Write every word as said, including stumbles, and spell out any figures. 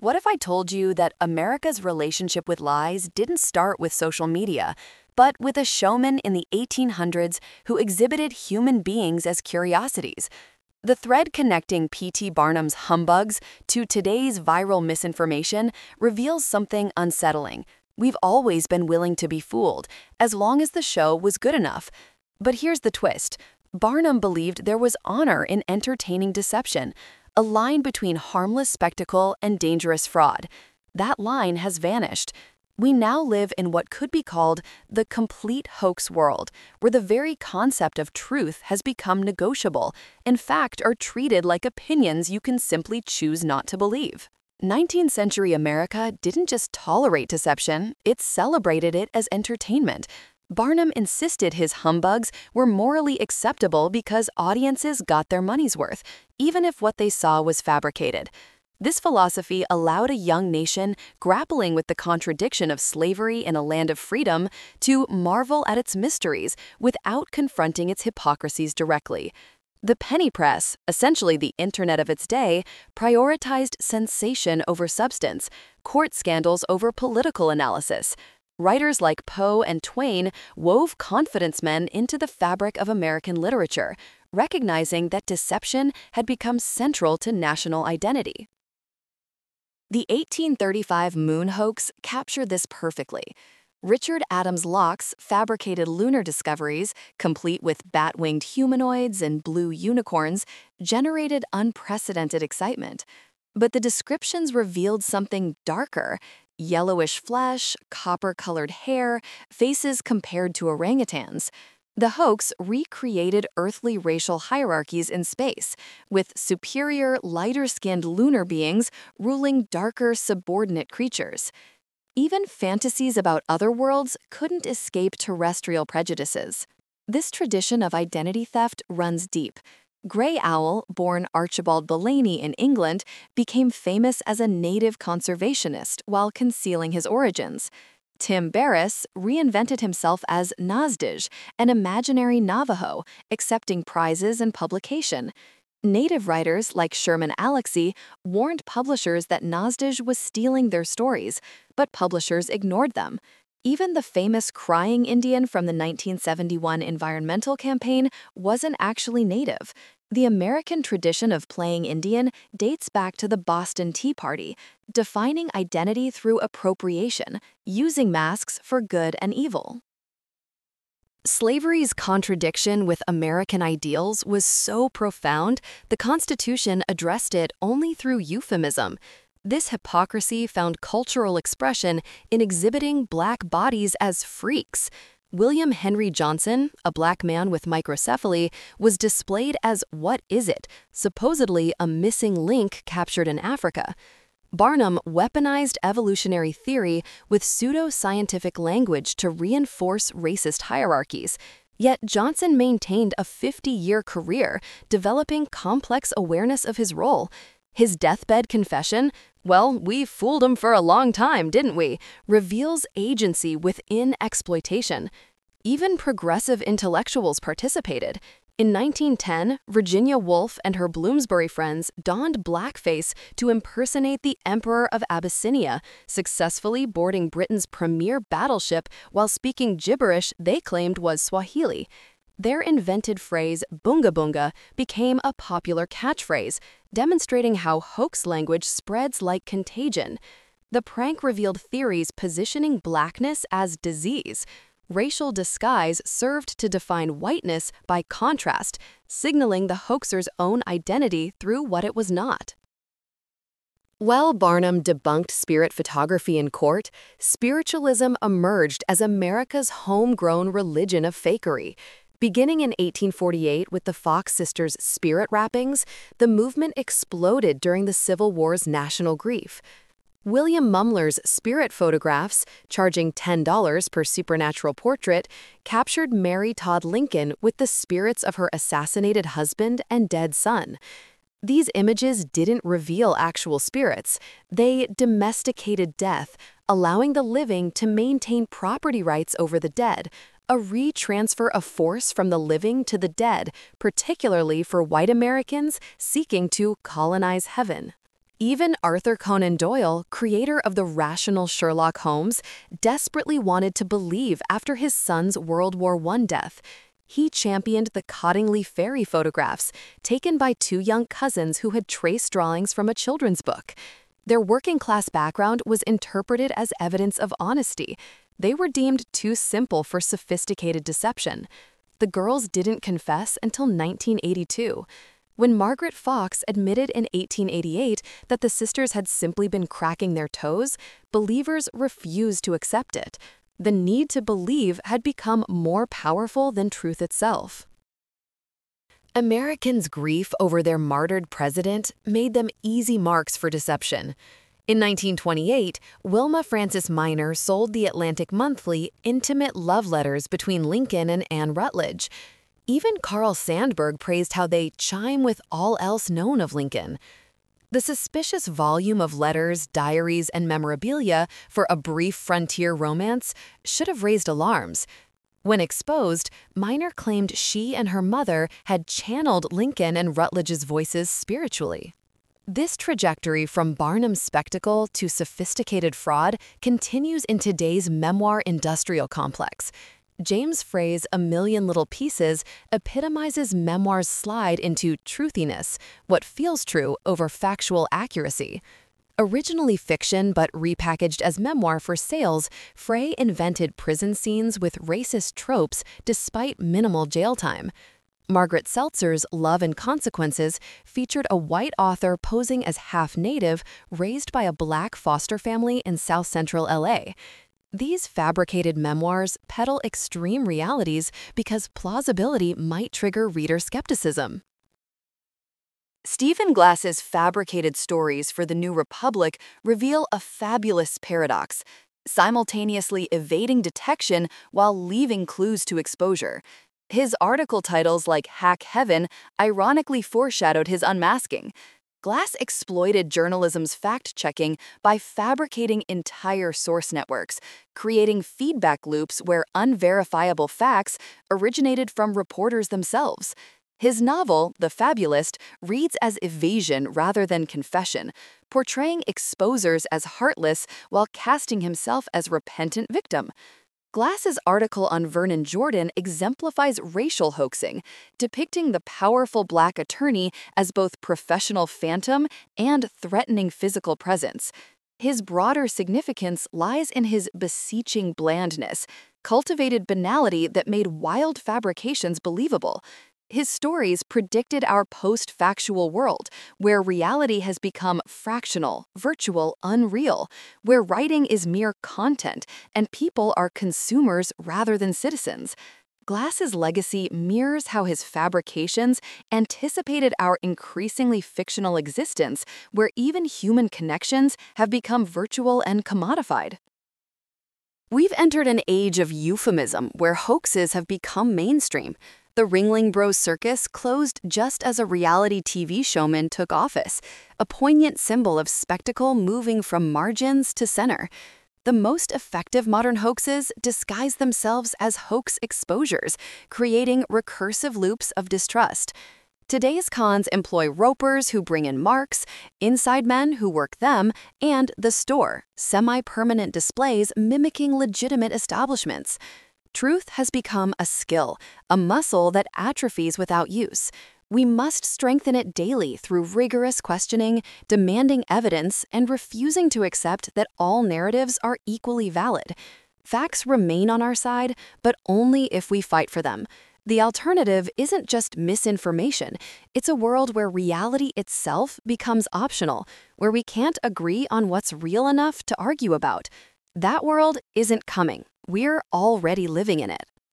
What if I told you that America's relationship with lies didn't start with social media, but with a showman in the eighteen hundreds who exhibited human beings as curiosities? The thread connecting P T Barnum's humbugs to today's viral misinformation reveals something unsettling. We've always been willing to be fooled, as long as the show was good enough. But here's the twist. Barnum believed there was honor in entertaining deception, a line between harmless spectacle and dangerous fraud. That line has vanished. We now live in what could be called the complete hoax world, where the very concept of truth has become negotiable, in fact, are treated like opinions you can simply choose not to believe. nineteenth century America didn't just tolerate deception, it celebrated it as entertainment. Barnum insisted his humbugs were morally acceptable because audiences got their money's worth, even if what they saw was fabricated. This philosophy allowed a young nation grappling with the contradiction of slavery in a land of freedom to marvel at its mysteries without confronting its hypocrisies directly. The penny press, essentially the internet of its day, prioritized sensation over substance, court scandals over political analysis. Writers like Poe and Twain wove confidence men into the fabric of American literature, recognizing that deception had become central to national identity. The eighteen thirty-five moon hoax captured this perfectly. Richard Adams Locke's fabricated lunar discoveries, complete with bat-winged humanoids and blue unicorns, generated unprecedented excitement. But the descriptions revealed something darker: yellowish flesh, copper-colored hair, faces compared to orangutans. The hoax recreated earthly racial hierarchies in space, with superior, lighter-skinned lunar beings ruling darker, subordinate creatures. Even fantasies about other worlds couldn't escape terrestrial prejudices. This tradition of identity theft runs deep. Grey Owl, born Archibald Bellany in England, became famous as a native conservationist while concealing his origins. Tim Barris reinvented himself as Nazdij, an imaginary Navajo, accepting prizes and publication. Native writers like Sherman Alexie warned publishers that Nazdij was stealing their stories, but publishers ignored them. Even the famous Crying Indian from the nineteen seventy-one environmental campaign wasn't actually native. The American tradition of playing Indian dates back to the Boston Tea Party, defining identity through appropriation, using masks for good and evil. Slavery's contradiction with American ideals was so profound, the Constitution addressed it only through euphemism. This hypocrisy found cultural expression in exhibiting black bodies as freaks. William Henry Johnson, a black man with microcephaly, was displayed as "what is it?", supposedly a missing link captured in Africa. Barnum weaponized evolutionary theory with pseudo-scientific language to reinforce racist hierarchies. Yet Johnson maintained a fifty-year career, developing complex awareness of his role. His deathbed confession, "Well, we fooled him for a long time, didn't we?" reveals agency within exploitation. Even progressive intellectuals participated. In nineteen ten, Virginia Woolf and her Bloomsbury friends donned blackface to impersonate the Emperor of Abyssinia, successfully boarding Britain's premier battleship while speaking gibberish they claimed was Swahili. Their invented phrase, "bunga bunga," became a popular catchphrase, demonstrating how hoax language spreads like contagion. The prank revealed theories positioning blackness as disease. Racial disguise served to define whiteness by contrast, signaling the hoaxer's own identity through what it was not. While Barnum debunked spirit photography in court, spiritualism emerged as America's homegrown religion of fakery. Beginning in eighteen forty-eight with the Fox sisters' spirit rappings, the movement exploded during the Civil War's national grief. William Mumler's spirit photographs, charging ten dollars per supernatural portrait, captured Mary Todd Lincoln with the spirits of her assassinated husband and dead son. These images didn't reveal actual spirits. They domesticated death, allowing the living to maintain property rights over the dead, a retransfer of force from the living to the dead, particularly for white Americans seeking to colonize heaven. Even Arthur Conan Doyle, creator of the rational Sherlock Holmes, desperately wanted to believe after his son's World War One death. He championed the Cottingley fairy photographs, taken by two young cousins who had traced drawings from a children's book. Their working-class background was interpreted as evidence of honesty. They were deemed too simple for sophisticated deception. The girls didn't confess until nineteen eighty-two. When Margaret Fox admitted in eighteen eighty-eight that the sisters had simply been cracking their toes, believers refused to accept it. The need to believe had become more powerful than truth itself. Americans' grief over their martyred president made them easy marks for deception. In nineteen twenty-eight, Wilma Frances Miner sold the Atlantic Monthly intimate love letters between Lincoln and Anne Rutledge. Even Carl Sandburg praised how they chime with all else known of Lincoln. The suspicious volume of letters, diaries, and memorabilia for a brief frontier romance should have raised alarms. When exposed, Miner claimed she and her mother had channeled Lincoln and Rutledge's voices spiritually. This trajectory from Barnum's spectacle to sophisticated fraud continues in today's memoir industrial complex. James Frey's A Million Little Pieces epitomizes memoir's slide into truthiness, what feels true over factual accuracy. Originally fiction but repackaged as memoir for sales, Frey invented prison scenes with racist tropes despite minimal jail time. Margaret Seltzer's Love and Consequences featured a white author posing as half-native raised by a black foster family in South Central L A. These fabricated memoirs peddle extreme realities because plausibility might trigger reader skepticism. Stephen Glass's fabricated stories for The New Republic reveal a fabulous paradox, simultaneously evading detection while leaving clues to exposure. His article titles like Hack Heaven ironically foreshadowed his unmasking. Glass exploited journalism's fact-checking by fabricating entire source networks, creating feedback loops where unverifiable facts originated from reporters themselves. His novel, The Fabulist, reads as evasion rather than confession, portraying exposers as heartless while casting himself as repentant victim. Glass's article on Vernon Jordan exemplifies racial hoaxing, depicting the powerful black attorney as both professional phantom and threatening physical presence. His broader significance lies in his beseeching blandness, cultivated banality that made wild fabrications believable. His stories predicted our post-factual world, where reality has become fractional, virtual, unreal, where writing is mere content and people are consumers rather than citizens. Glass's legacy mirrors how his fabrications anticipated our increasingly fictional existence, where even human connections have become virtual and commodified. We've entered an age of euphemism where hoaxes have become mainstream. The Ringling Bros Circus closed just as a reality T V showman took office, a poignant symbol of spectacle moving from margins to center. The most effective modern hoaxes disguise themselves as hoax exposures, creating recursive loops of distrust. Today's cons employ ropers who bring in marks, inside men who work them, and the store, semi-permanent displays mimicking legitimate establishments. Truth has become a skill, a muscle that atrophies without use. We must strengthen it daily through rigorous questioning, demanding evidence, and refusing to accept that all narratives are equally valid. Facts remain on our side, but only if we fight for them. The alternative isn't just misinformation. It's a world where reality itself becomes optional, where we can't agree on what's real enough to argue about. That world isn't coming. We're already living in it.